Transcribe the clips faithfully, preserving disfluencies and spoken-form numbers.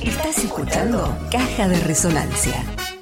Estás escuchando Caja de Resonancia.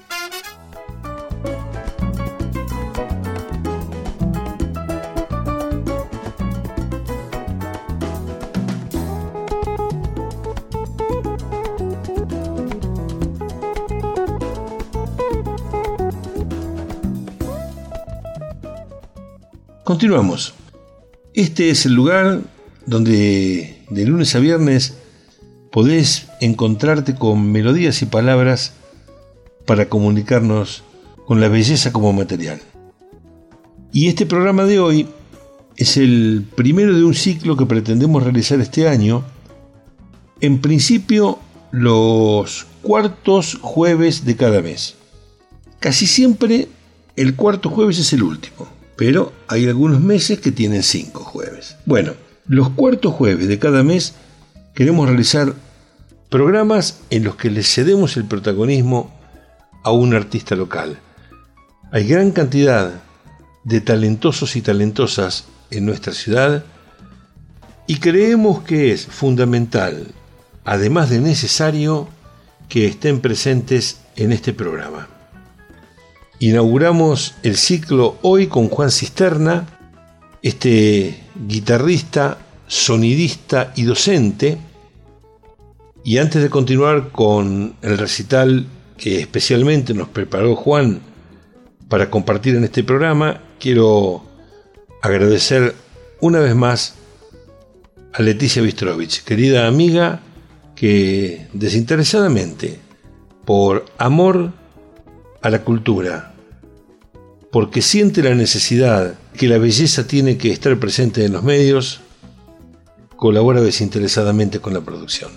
Continuamos. Este es el lugar donde de lunes a viernes podés encontrarte con melodías y palabras para comunicarnos con la belleza como material. Y este programa de hoy es el primero de un ciclo que pretendemos realizar este año, en principio los cuartos jueves de cada mes. Casi siempre el cuarto jueves es el último, pero hay algunos meses que tienen cinco jueves. Bueno, los cuartos jueves de cada mes queremos realizar programas en los que le cedemos el protagonismo a un artista local. Hay gran cantidad de talentosos y talentosas en nuestra ciudad y creemos que es fundamental, además de necesario, que estén presentes en este programa. Inauguramos el ciclo hoy con Juan Cisterna, este guitarrista, sonidista y docente. Y antes de continuar con el recital que especialmente nos preparó Juan para compartir en este programa, quiero agradecer una vez más a Leticia Bistrovich, querida amiga que desinteresadamente, por amor a la cultura, porque siente la necesidad que la belleza tiene que estar presente en los medios, colabora desinteresadamente con la producción.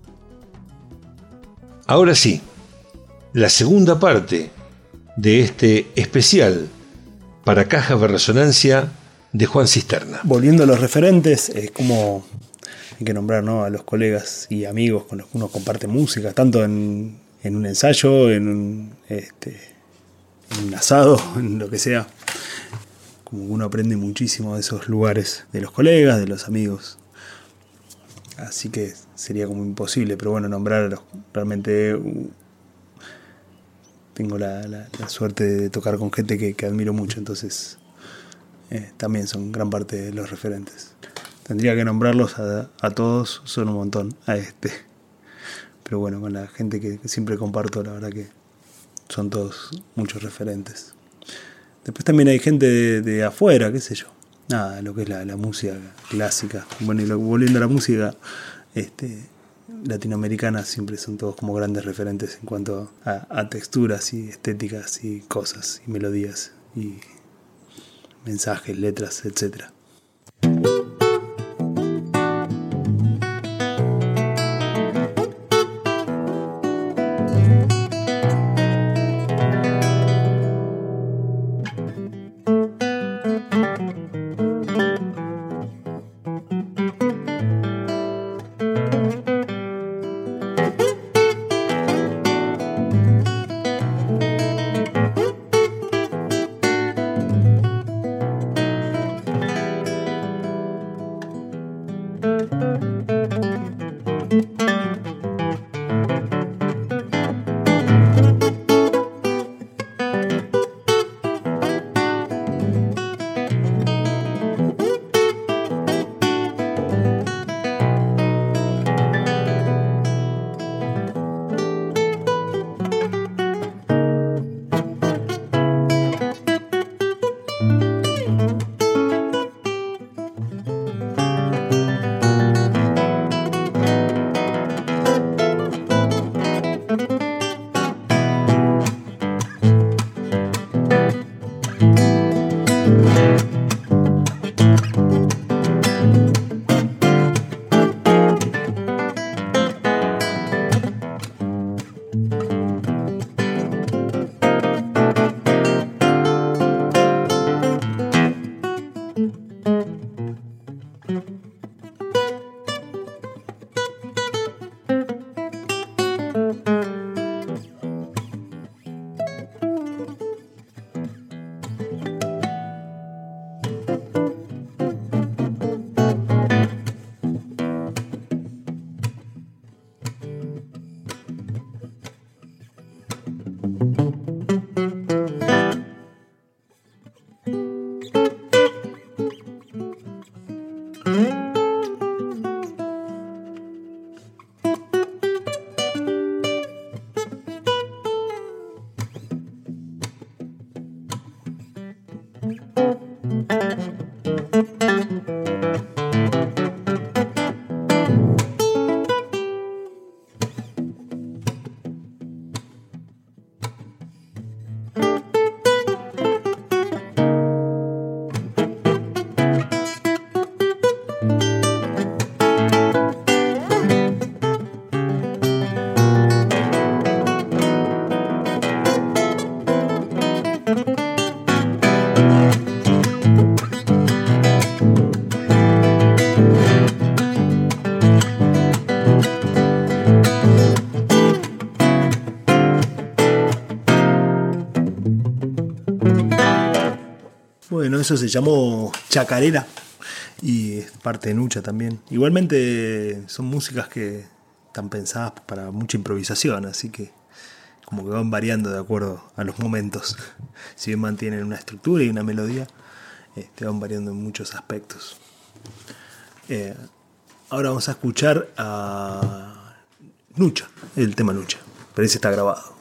Ahora sí, la segunda parte de este especial para Cajas de Resonancia de Juan Cisterna. Volviendo a los referentes, es como hay que nombrar, ¿no?, a los colegas y amigos con los que uno comparte música, tanto en, en un ensayo, en un, este, en un asado, en lo que sea. Como que uno aprende muchísimo de esos lugares, de los colegas, de los amigos. Así que sería como imposible, pero bueno, nombrarlos. Realmente uh, tengo la, la, la suerte de tocar con gente que, que admiro mucho, entonces eh, también son gran parte de los referentes. Tendría que nombrarlos a, a todos, son un montón, a este. Pero bueno, con la gente que, que siempre comparto, la verdad que son todos muchos referentes. Después también hay gente de, de afuera, qué sé yo. Nada, lo que es la, la música clásica. Bueno, y lo, volviendo a la música este, latinoamericana, siempre son todos como grandes referentes en cuanto a, a texturas y estéticas y cosas y melodías y mensajes, letras, etcétera. eso se llamó chacarera y es parte de Nucha también. Igualmente son músicas que están pensadas para mucha improvisación, así que como que van variando de acuerdo a los momentos. Si bien mantienen una estructura y una melodía, este, van variando en muchos aspectos. Eh, ahora vamos a escuchar a Nucha, el tema Nucha, pero ese está grabado.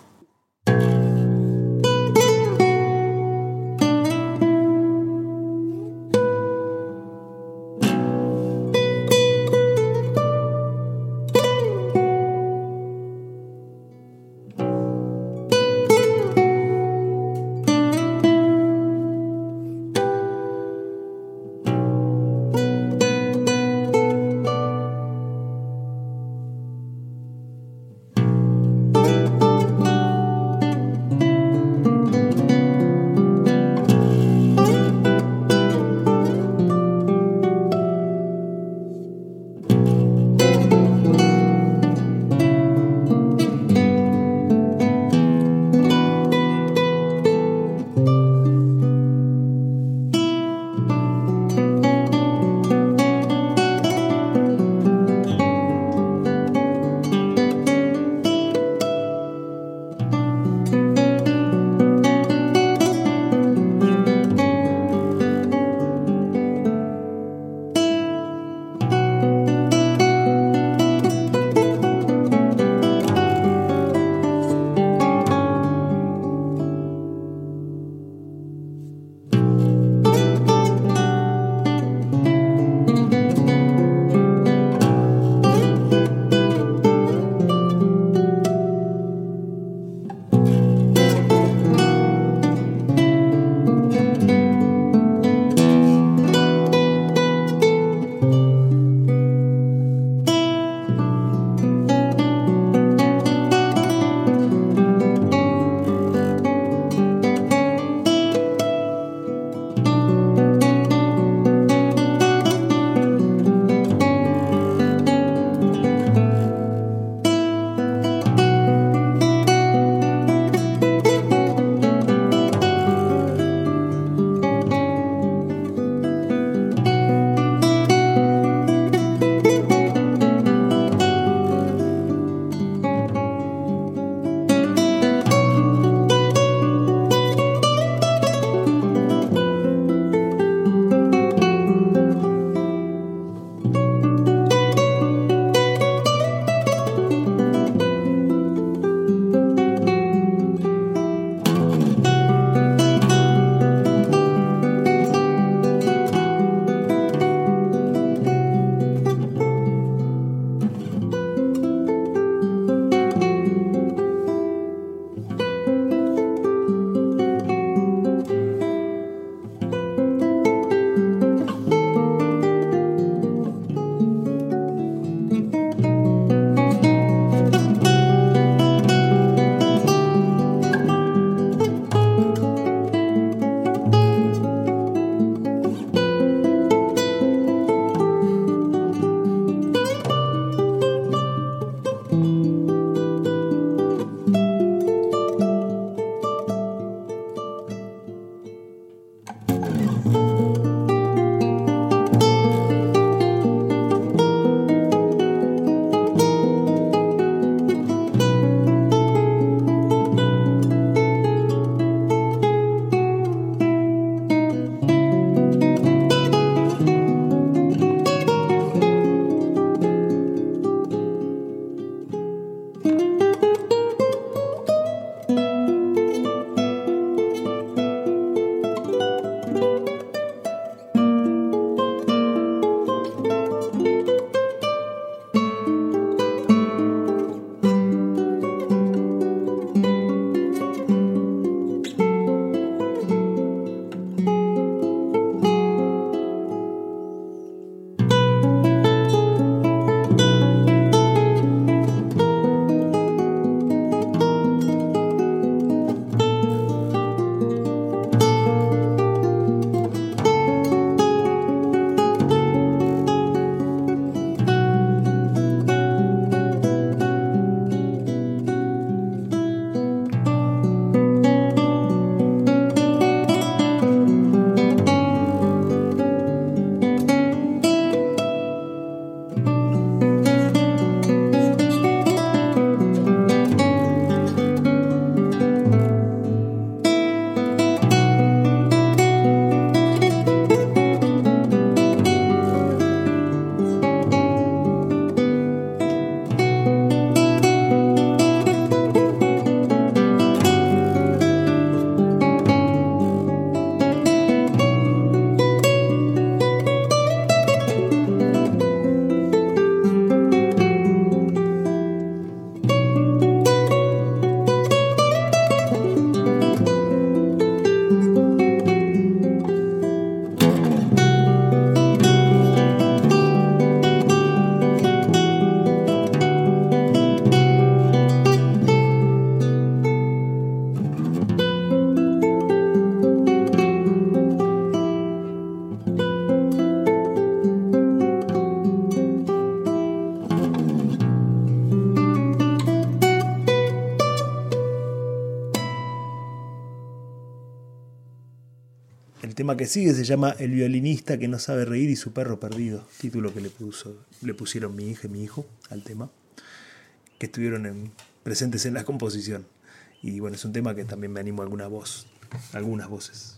El tema que sigue se llama El violinista que no sabe reír y su perro perdido, título que le, puso, le pusieron mi hija y mi hijo al tema, que estuvieron en, presentes en la composición. Y bueno, es un tema que también me animo a alguna voz, algunas voces.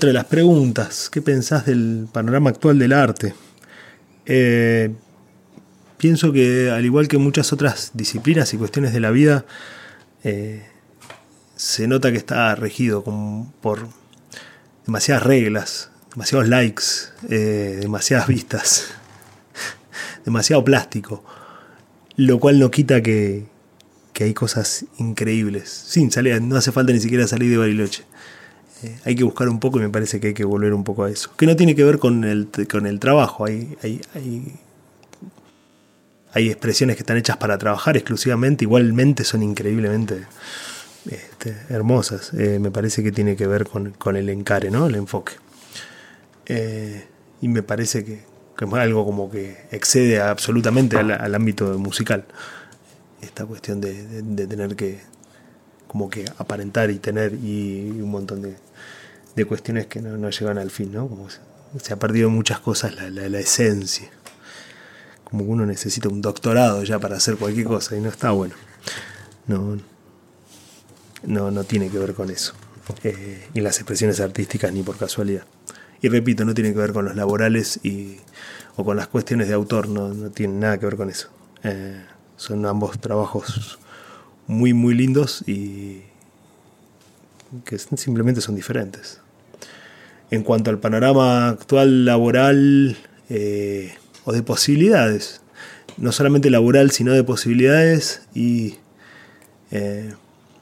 Otra de las preguntas, ¿qué pensás del panorama actual del arte? Eh, pienso que al igual que muchas otras disciplinas y cuestiones de la vida, eh, se nota que está regido como por demasiadas reglas, demasiados likes, eh, demasiadas vistas, demasiado plástico, lo cual no quita que, que hay cosas increíbles, sin salir, no hace falta ni siquiera salir de Bariloche. Eh, hay que buscar un poco y me parece que hay que volver un poco a eso, que no tiene que ver con el, con el trabajo. Hay, hay, hay, hay expresiones que están hechas para trabajar exclusivamente, igualmente son increíblemente este, hermosas. Eh, me parece que tiene que ver con, con el encare, ¿no? El enfoque. Eh, y me parece que, que es algo como que excede absolutamente al, al ámbito musical, esta cuestión de, de, de tener que como que aparentar y tener y, y un montón de, de cuestiones que no, no llegan al fin, ¿no? Como se, se ha perdido muchas cosas la, la, la esencia, como que uno necesita un doctorado ya para hacer cualquier cosa y no está bueno. No, no, no tiene que ver con eso, eh, y las expresiones artísticas ni por casualidad. Y repito, no tiene que ver con los laborales y, o con las cuestiones de autor, no, no tiene nada que ver con eso. Eh, son ambos trabajos muy muy lindos y que simplemente son diferentes. En cuanto al panorama actual laboral, eh, o de posibilidades, no solamente laboral sino de posibilidades, y eh,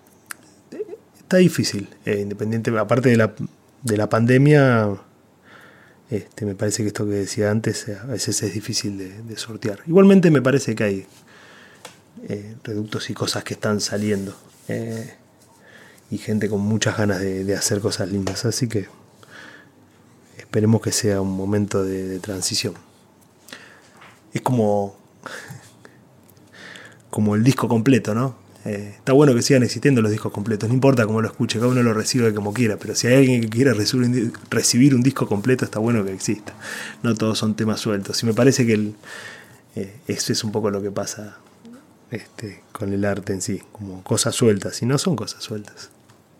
está difícil, eh, independiente, aparte de la, de la pandemia, este, me parece que esto que decía antes a veces es difícil de, de sortear. Igualmente me parece que hay Eh, reductos y cosas que están saliendo, eh, y gente con muchas ganas de, de hacer cosas lindas, así que esperemos que sea un momento de, de transición. Es como como el disco completo, ¿no? Eh, está bueno que sigan existiendo los discos completos, no importa cómo lo escuche, cada uno lo recibe como quiera, pero si hay alguien que quiera recibir, recibir un disco completo, está bueno que exista, no todos son temas sueltos. Y me parece que el, eh, eso es un poco lo que pasa Este, con el arte en sí, como cosas sueltas, y no son cosas sueltas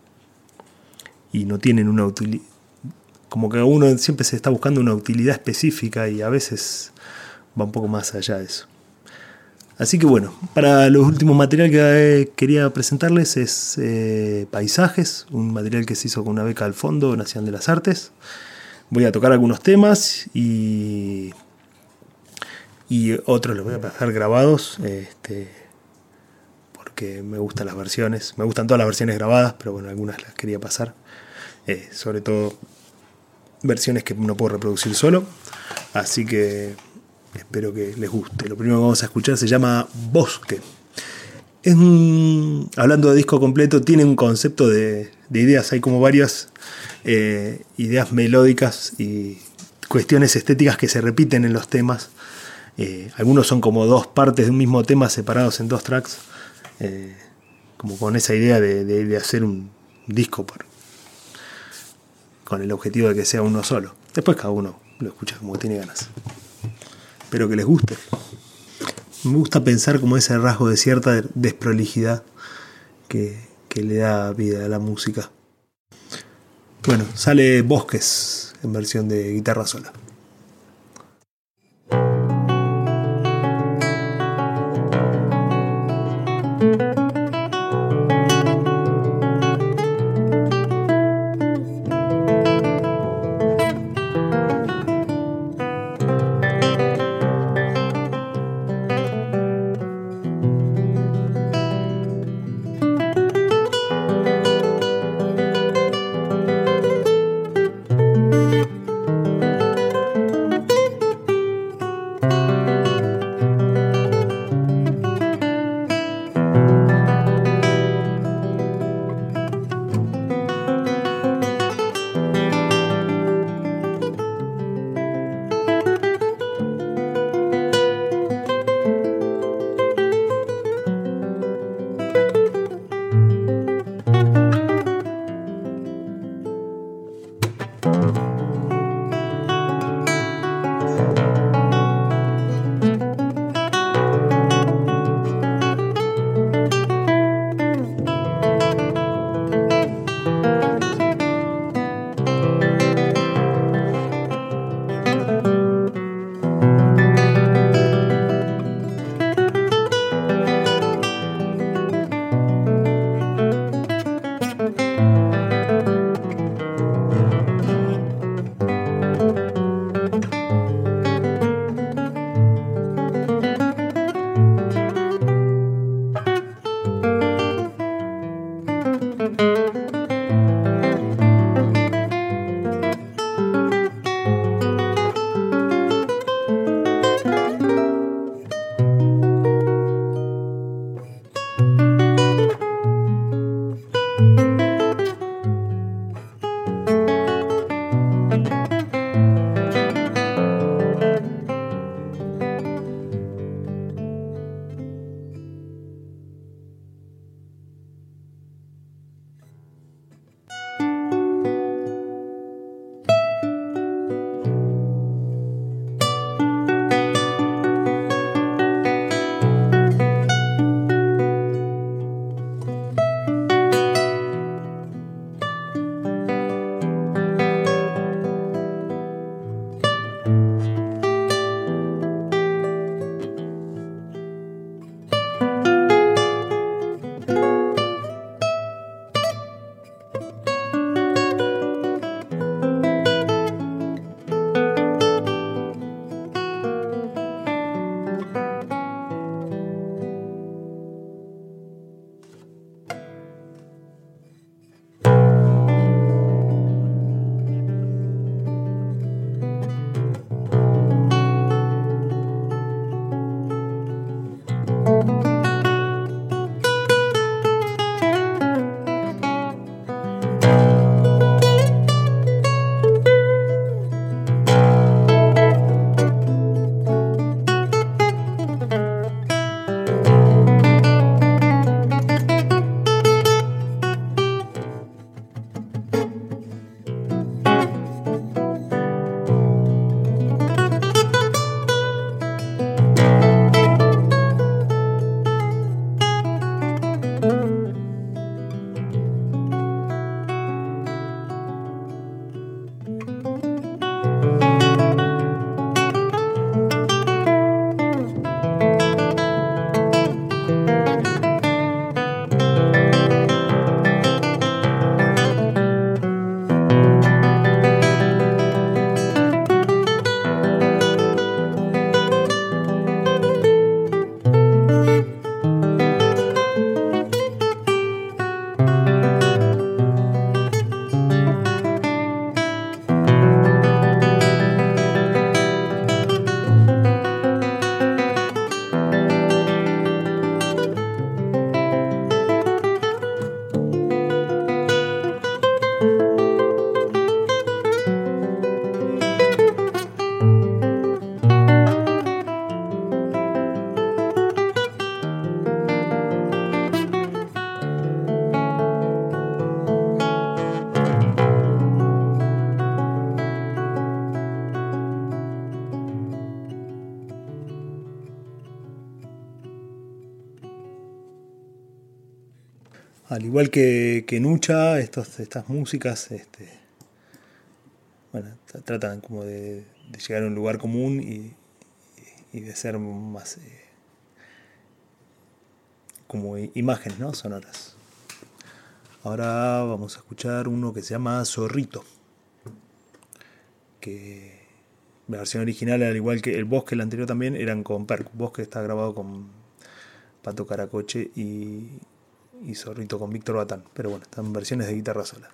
y no tienen una utilidad, como que uno siempre se está buscando una utilidad específica y a veces va un poco más allá de eso. Así que bueno, para los últimos materiales que eh, quería presentarles es eh, Paisajes, un material que se hizo con una beca al Fondo Nacional de las Artes. Voy a tocar algunos temas y y otros los voy a dejar grabados, este, porque me gustan las versiones, me gustan todas las versiones grabadas, pero bueno, algunas las quería pasar, eh, sobre todo versiones que no puedo reproducir solo, así que espero que les guste. Lo primero que vamos a escuchar se llama Bosque. Es un, hablando de disco completo, tiene un concepto de, de ideas, hay como varias eh, ideas melódicas y cuestiones estéticas que se repiten en los temas. Eh, algunos son como dos partes de un mismo tema separados en dos tracks, eh, como con esa idea de, de, de hacer un disco por, con el objetivo de que sea uno solo. Después cada uno lo escucha como tiene ganas. Espero que les guste. Me gusta pensar como ese rasgo de cierta desprolijidad que, que le da vida a la música. Bueno, sale Bosques en versión de guitarra sola. Al igual que, que Nucha, estos, estas músicas este, bueno, t- tratan como de, de llegar a un lugar común y, y de ser más eh, como imágenes, ¿no? Sonoras. Ahora vamos a escuchar uno que se llama Zorrito, que la versión original, al igual que el Bosque, el anterior también, eran con percu. Bosque está grabado con Pato Caracoche y, y Zorrito con Víctor Batán, pero bueno, están versiones de guitarra sola.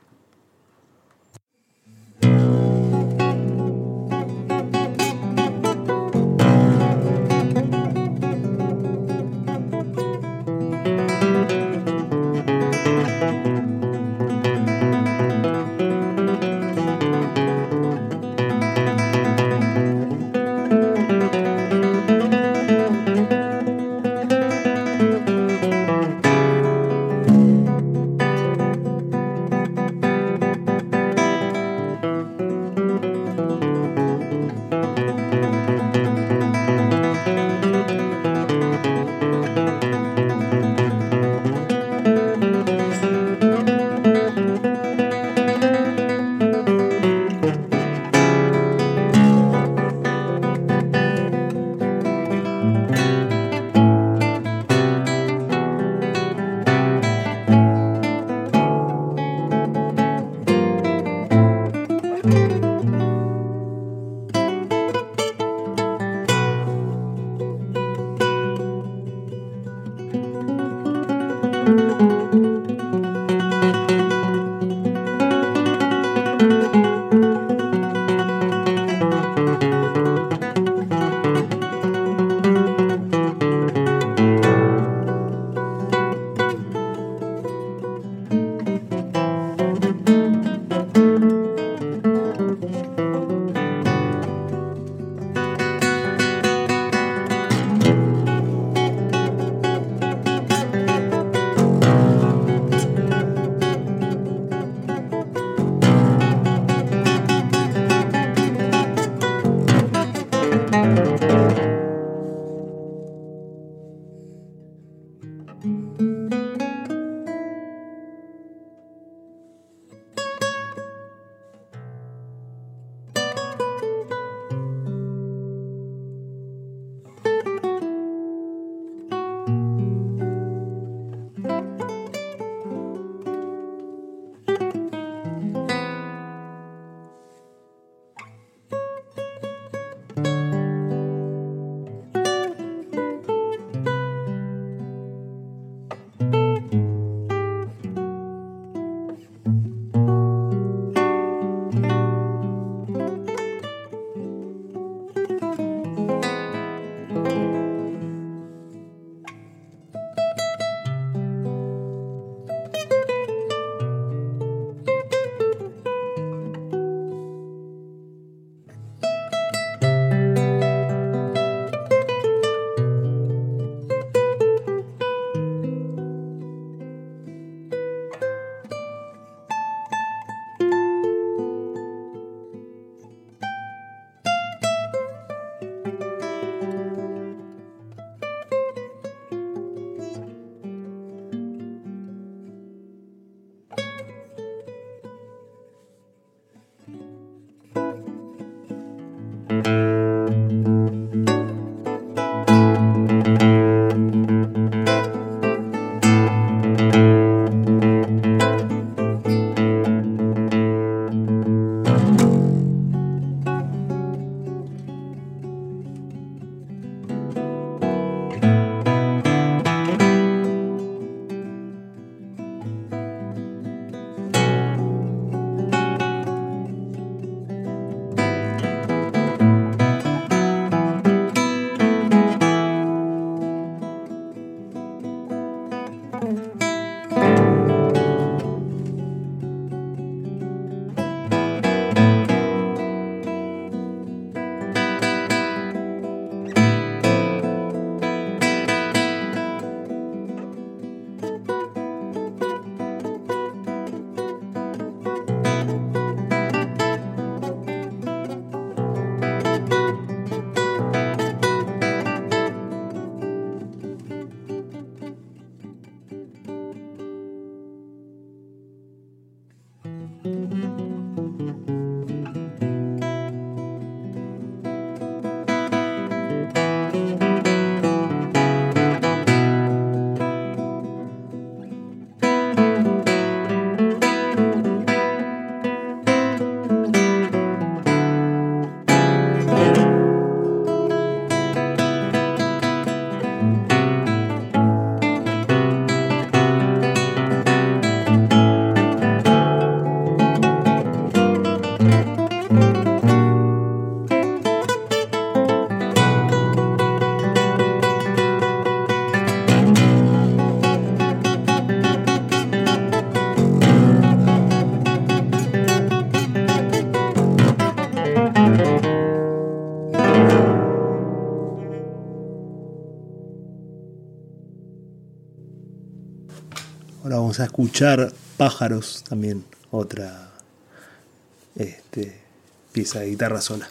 Ahora vamos a escuchar Pájaros, también otra este, pieza de guitarra sola.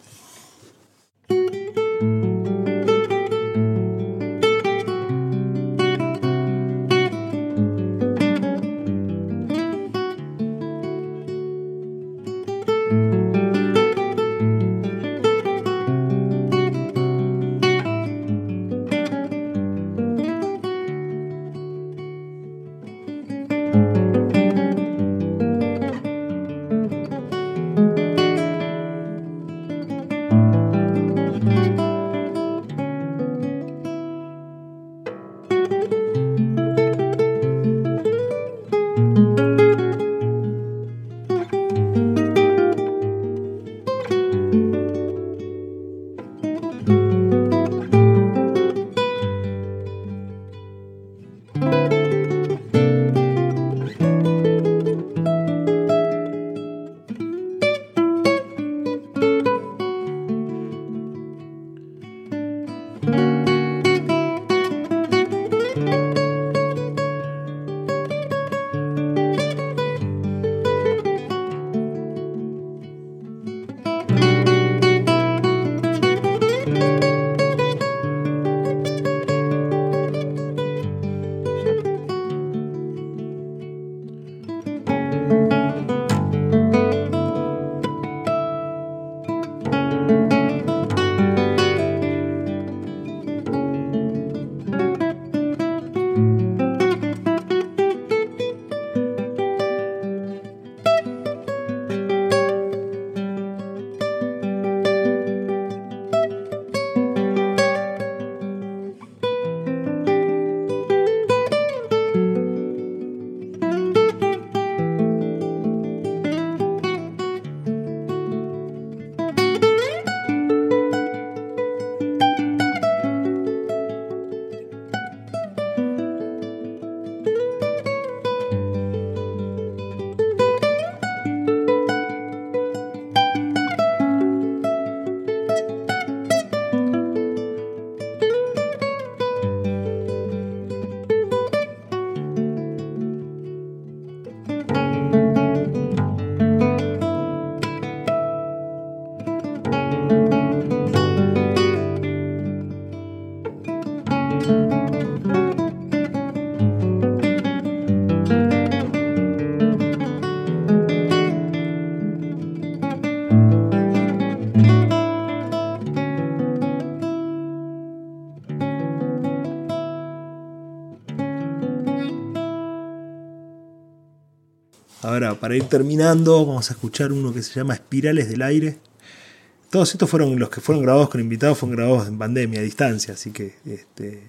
Ahora, para ir terminando, vamos a escuchar uno que se llama Espirales del Aire. Todos estos fueron los que fueron grabados con invitados, fueron grabados en pandemia, a distancia, así que este,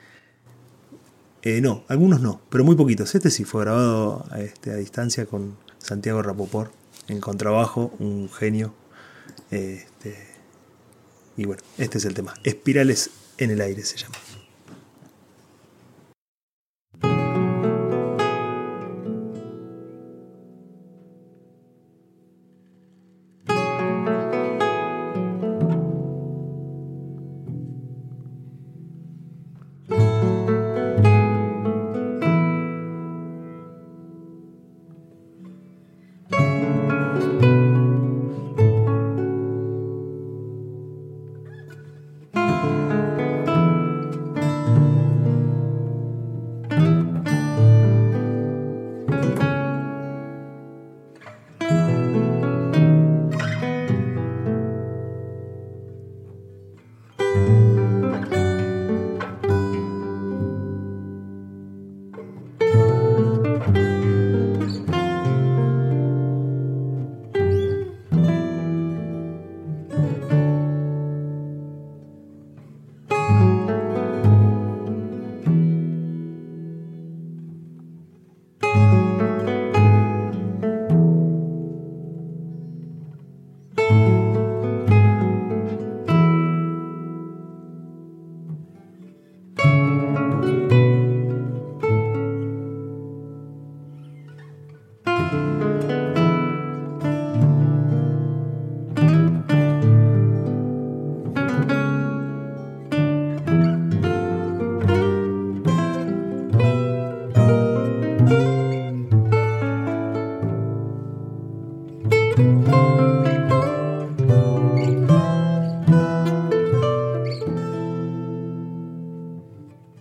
eh, no, algunos no, pero muy poquitos. Este sí fue grabado este, a distancia con Santiago Rapoport en contrabajo, un genio. Este, y bueno, este es el tema. Espirales en el Aire se llama.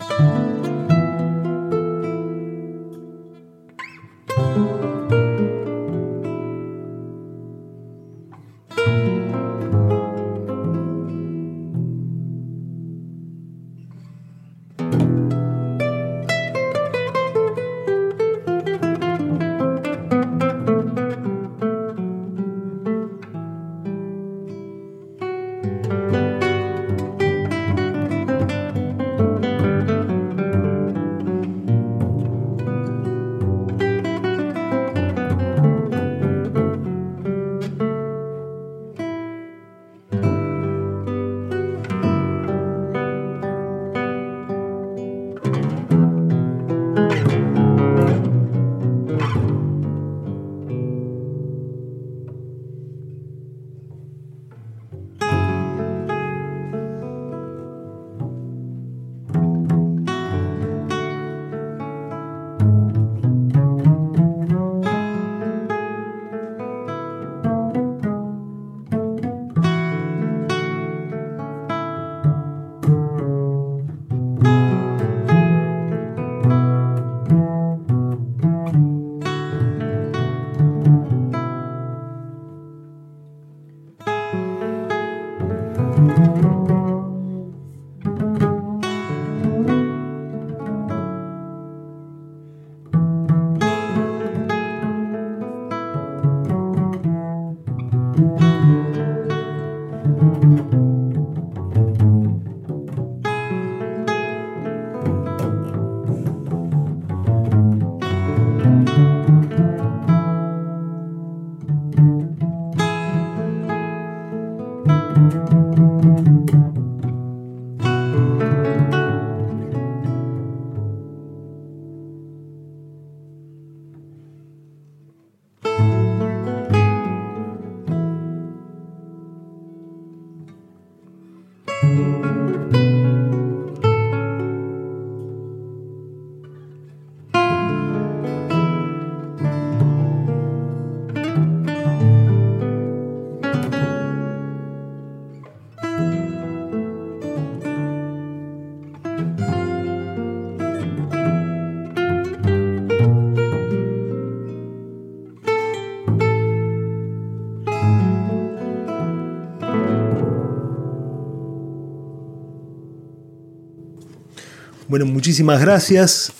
Bueno, muchísimas gracias.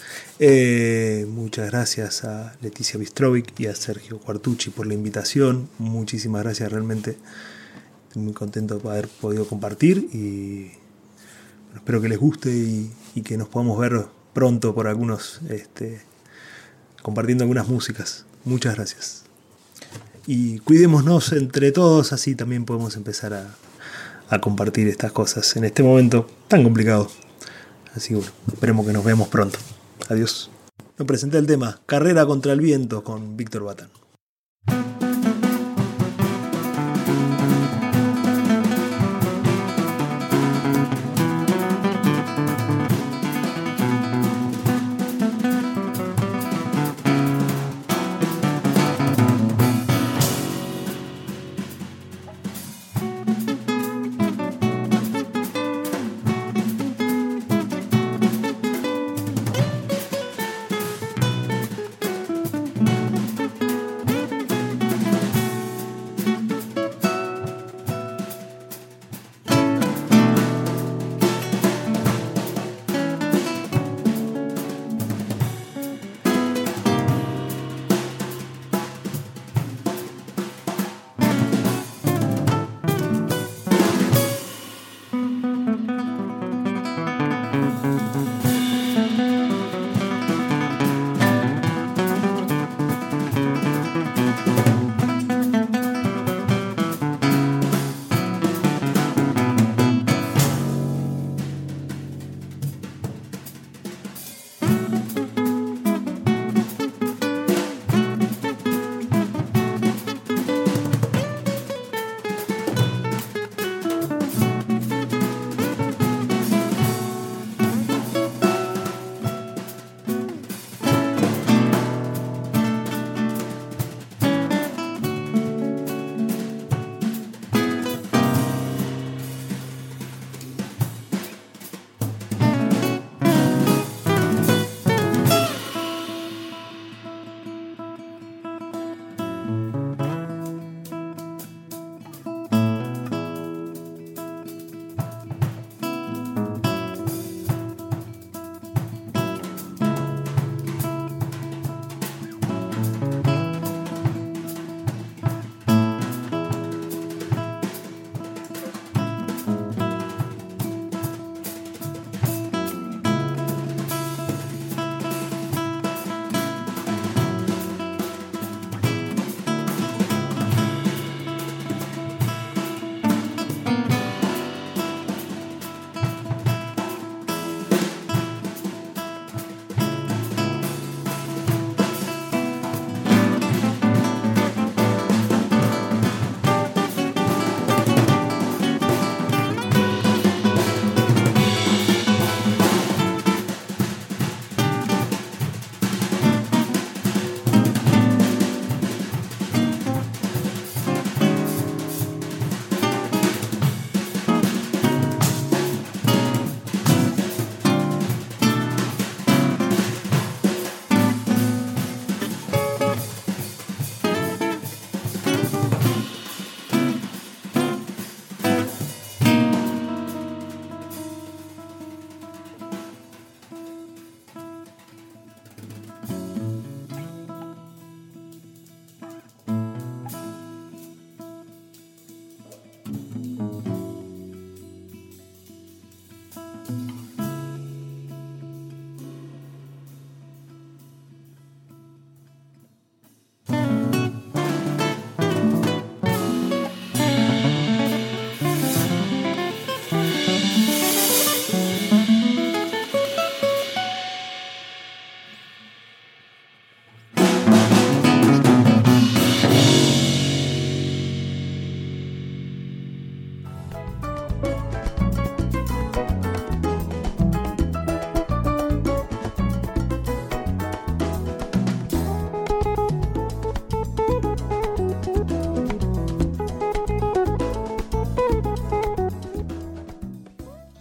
Eh, muchas gracias a Leticia Bistrovic y a Sergio Quartucci por la invitación. Muchísimas gracias, realmente estoy muy contento de haber podido compartir y bueno, espero que les guste y, y que nos podamos ver pronto por algunos, este, compartiendo algunas músicas. Muchas gracias. Y cuidémonos entre todos, así también podemos empezar a, a compartir estas cosas en este momento tan complicado. Así que bueno, esperemos que nos veamos pronto. Adiós. Me presenté el tema Carrera contra el viento con Víctor Batán.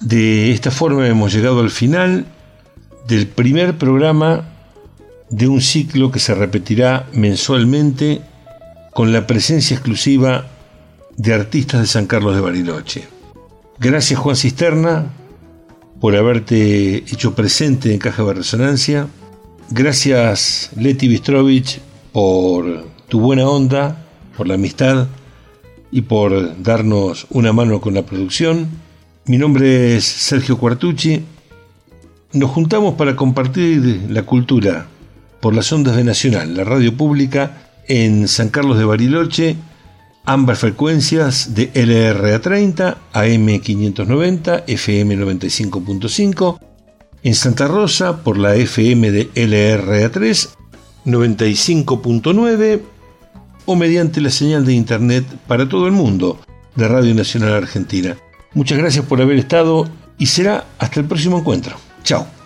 De esta forma hemos llegado al final del primer programa de un ciclo que se repetirá mensualmente con la presencia exclusiva de artistas de San Carlos de Bariloche. Gracias, Juan Cisterna, por haberte hecho presente en Caja de Resonancia. Gracias, Leti Bistrovich, por tu buena onda, por la amistad y por darnos una mano con la producción. Mi nombre es Sergio Quartucci. Nos juntamos para compartir la cultura por las ondas de Nacional, la radio pública, en San Carlos de Bariloche, ambas frecuencias de L R A treinta, A M quinientos noventa, F M noventa y cinco punto cinco, en Santa Rosa por la F M de L R A tres, noventa y cinco punto nueve, o mediante la señal de internet para todo el mundo de Radio Nacional Argentina. Muchas gracias por haber estado y será hasta el próximo encuentro. Chao.